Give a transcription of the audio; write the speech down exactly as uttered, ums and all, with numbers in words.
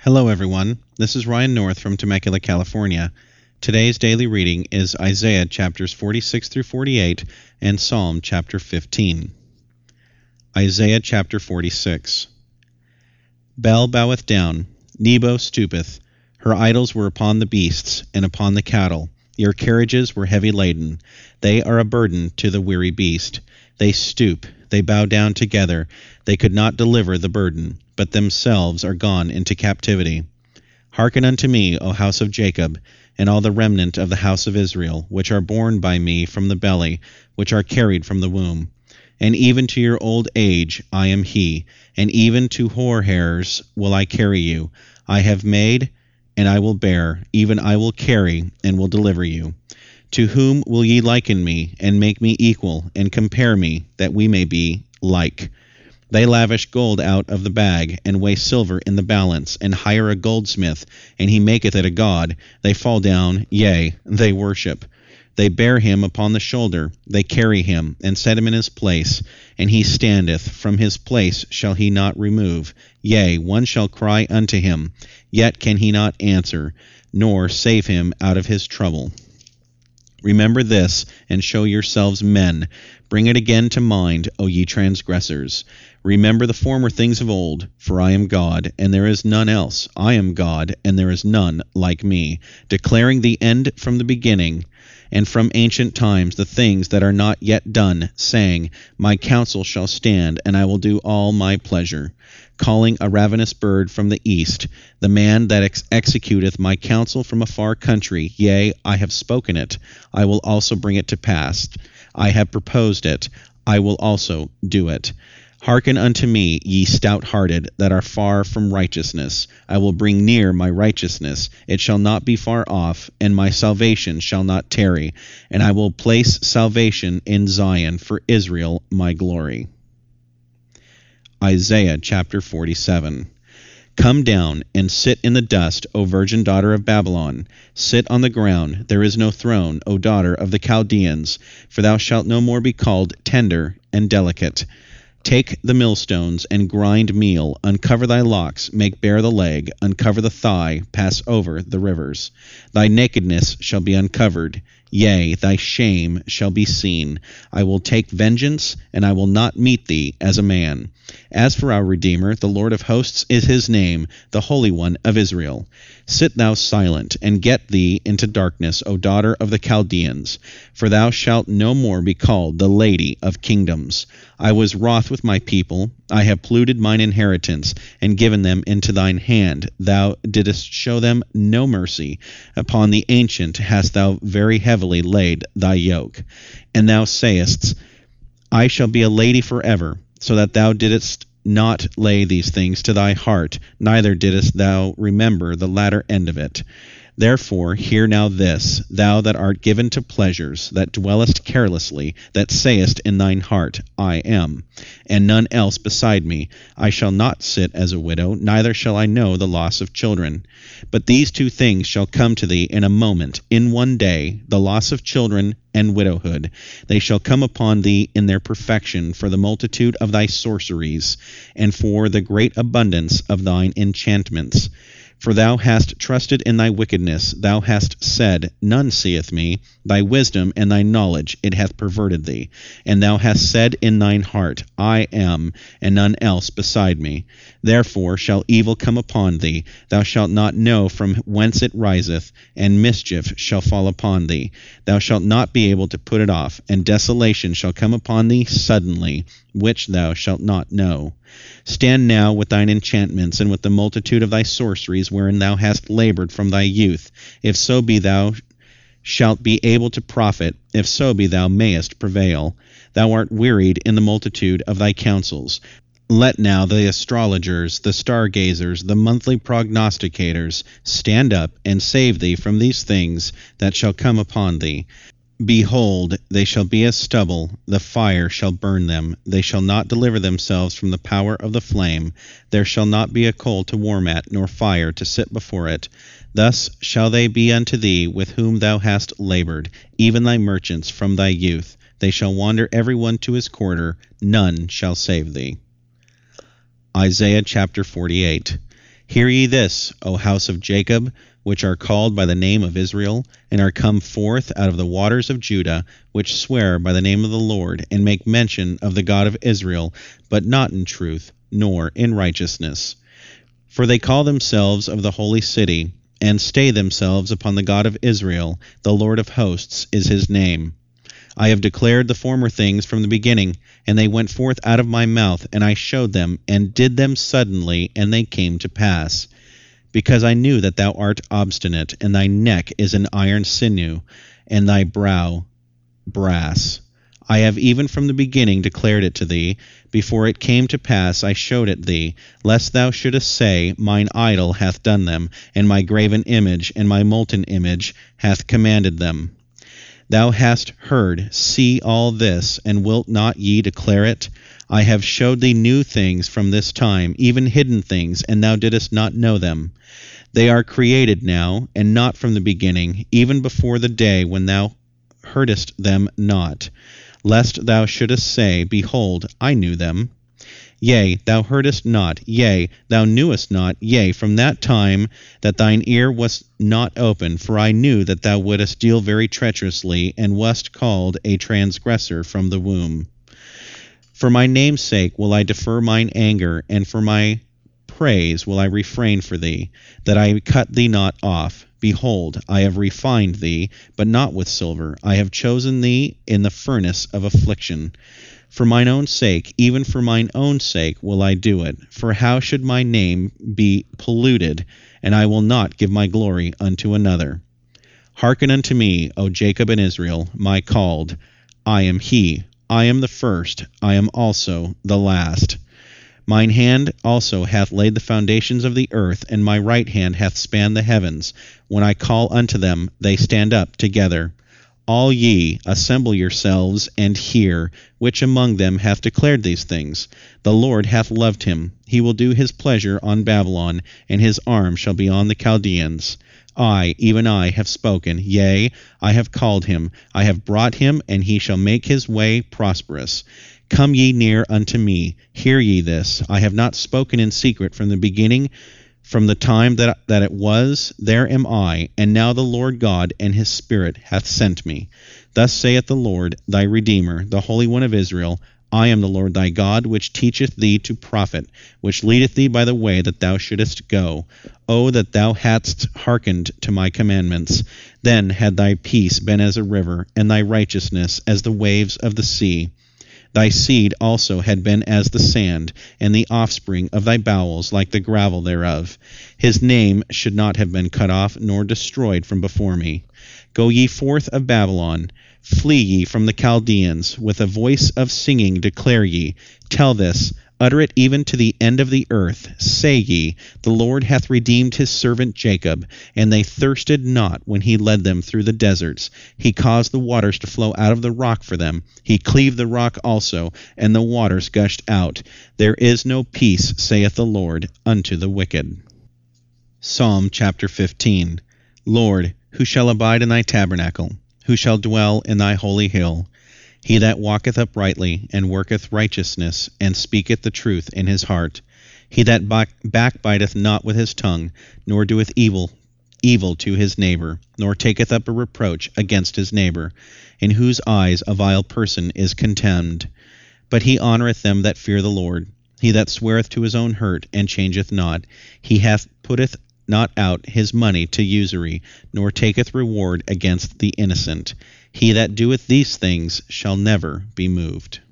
Hello, everyone. This is Ryan North from Temecula, California. Today's daily reading is Isaiah chapters forty-six through forty-eight and Psalm chapter fifteen. Isaiah chapter forty-six. Bel boweth down, Nebo stoopeth. Her idols were upon the beasts and upon the cattle. Your carriages were heavy laden. They are a burden to the weary beast. They stoop, they bow down together. They could not deliver the burden, but themselves are gone into captivity. Hearken unto me, O house of Jacob, and all the remnant of the house of Israel, which are born by me from the belly, which are carried from the womb. And even to your old age I am he, and even to hoar hairs will I carry you. I have made, and I will bear, even I will carry, and will deliver you. To whom will ye liken me, and make me equal, and compare me, that we may be like? They lavish gold out of the bag, and weigh silver in the balance, and hire a goldsmith, and he maketh it a god. They fall down, yea, they worship. They bear him upon the shoulder, they carry him, and set him in his place. And he standeth, from his place shall he not remove. Yea, one shall cry unto him, yet can he not answer, nor save him out of his trouble. Remember this, and show yourselves men. Bring it again to mind, O ye transgressors. Remember the former things of old, for I am God, and there is none else. I am God, and there is none like me, declaring the end from the beginning, and from ancient times the things that are not yet done, saying, My counsel shall stand, and I will do all my pleasure. Calling a ravenous bird from the east, the man that ex- executeth my counsel from a far country. Yea, I have spoken it, I will also bring it to pass. I have proposed it, I will also do it. Hearken unto me, ye stout-hearted, that are far from righteousness. I will bring near my righteousness, it shall not be far off, and my salvation shall not tarry. And I will place salvation in Zion for Israel my glory. Isaiah chapter forty-seven. Come down and sit in the dust, O virgin daughter of Babylon. Sit on the ground, there is no throne, O daughter of the Chaldeans, for thou shalt no more be called tender and delicate. Take the millstones and grind meal, uncover thy locks, make bare the leg, uncover the thigh, pass over the rivers. Thy nakedness shall be uncovered, yea, thy shame shall be seen. I will take vengeance, and I will not meet thee as a man. As for our Redeemer, the Lord of hosts is his name, the Holy One of Israel. Sit thou silent, and get thee into darkness, O daughter of the Chaldeans, for thou shalt no more be called the Lady of Kingdoms. I was wroth with my people, I have polluted mine inheritance, and given them into thine hand. Thou didst show them no mercy. Upon the ancient hast thou very heavily laid thy yoke. And thou sayest, I shall be a lady forever, so that thou didst not lay these things to thy heart, neither didst thou remember the latter end of it. Therefore hear now this, thou that art given to pleasures, that dwellest carelessly, that sayest in thine heart, I am, and none else beside me. I shall not sit as a widow, neither shall I know the loss of children. But these two things shall come to thee in a moment, in one day, the loss of children and widowhood. They shall come upon thee in their perfection for the multitude of thy sorceries, and for the great abundance of thine enchantments. For thou hast trusted in thy wickedness, thou hast said, None seeth me. Thy wisdom and thy knowledge it hath perverted thee. And thou hast said in thine heart, I am, and none else beside me. Therefore shall evil come upon thee, thou shalt not know from whence it riseth, and mischief shall fall upon thee. Thou shalt not be able to put it off, and desolation shall come upon thee suddenly, which thou shalt not know. Stand now with thine enchantments, and with the multitude of thy sorceries, wherein thou hast labored from thy youth. If so be thou shalt be able to profit, if so be thou mayest prevail. Thou art wearied in the multitude of thy counsels. Let now the astrologers, the stargazers, the monthly prognosticators stand up and save thee from these things that shall come upon thee. Behold, they shall be as stubble, the fire shall burn them. They shall not deliver themselves from the power of the flame. There shall not be a coal to warm at, nor fire to sit before it. Thus shall they be unto thee with whom thou hast labored, even thy merchants from thy youth. They shall wander every one to his quarter, none shall save thee. Isaiah chapter forty-eight. Hear ye this, O house of Jacob, which are called by the name of Israel, and are come forth out of the waters of Judah, which swear by the name of the Lord, and make mention of the God of Israel, but not in truth, nor in righteousness. For they call themselves of the holy city, and stay themselves upon the God of Israel. The Lord of hosts is his name. I have declared the former things from the beginning, and they went forth out of my mouth, and I showed them, and did them suddenly, and they came to pass. Because I knew that thou art obstinate, and thy neck is an iron sinew, and thy brow brass. I have even from the beginning declared it to thee. Before it came to pass I showed it thee, lest thou shouldest say, Mine idol hath done them, and my graven image and my molten image hath commanded them. Thou hast heard, see all this, and wilt not ye declare it? I have showed thee new things from this time, even hidden things, and thou didst not know them. They are created now, and not from the beginning, even before the day when thou heardest them not, lest thou shouldest say, Behold, I knew them. Yea, thou heardest not, yea, thou knewest not, yea, from that time that thine ear was not open, for I knew that thou wouldest deal very treacherously, and wast called a transgressor from the womb. For my name's sake will I defer mine anger, and for my praise will I refrain for thee, that I cut thee not off. Behold, I have refined thee, but not with silver. I have chosen thee in the furnace of affliction. For mine own sake, even for mine own sake, will I do it. For how should my name be polluted, and I will not give my glory unto another? Hearken unto me, O Jacob and Israel, my called. I am he. I am the first. I am also the last. Mine hand also hath laid the foundations of the earth, and my right hand hath spanned the heavens. When I call unto them, they stand up together. All ye, assemble yourselves, and hear, which among them hath declared these things. The Lord hath loved him. He will do his pleasure on Babylon, and his arm shall be on the Chaldeans. I, even I, have spoken, yea, I have called him. I have brought him, and he shall make his way prosperous. Come ye near unto me, hear ye this. I have not spoken in secret from the beginning. From the time that, that it was, there am I, and now the Lord God and his Spirit hath sent me. Thus saith the Lord, thy Redeemer, the Holy One of Israel, I am the Lord thy God, which teacheth thee to profit, which leadeth thee by the way that thou shouldest go. O that thou hadst hearkened to my commandments! Then had thy peace been as a river, and thy righteousness as the waves of the sea. Thy seed also had been as the sand, and the offspring of thy bowels like the gravel thereof. His name should not have been cut off nor destroyed from before me. Go ye forth of Babylon, flee ye from the Chaldeans, with a voice of singing declare ye, tell this, utter it even to the end of the earth. Say ye, the Lord hath redeemed his servant Jacob, and they thirsted not when he led them through the deserts. He caused the waters to flow out of the rock for them. He cleaved the rock also, and the waters gushed out. There is no peace, saith the Lord, unto the wicked. Psalm chapter fifteen. Lord, who shall abide in thy tabernacle? Who shall dwell in thy holy hill? He that walketh uprightly, and worketh righteousness, and speaketh the truth in his heart. He that back, backbiteth not with his tongue, nor doeth evil, evil to his neighbor, nor taketh up a reproach against his neighbor, in whose eyes a vile person is contemned. But he honoureth them that fear the Lord. He that sweareth to his own hurt, and changeth not. He hath putteth not out his money to usury, nor taketh reward against the innocent. He that doeth these things shall never be moved.